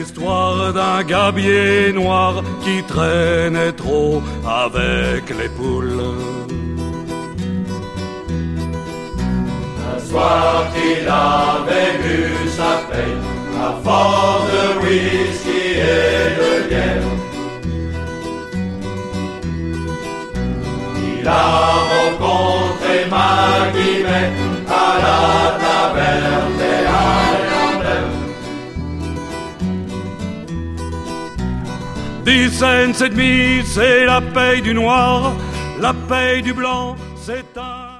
l'histoire d'un gabier noir qui traînait trop avec les poules. Un soir qu'il avait bu sa paye à force de whisky et de lièvre, il a rencontré Maggie May à la taverne des Highlanders. 10 cents et demi, c'est la paye du noir, la paye du blanc, c'est un...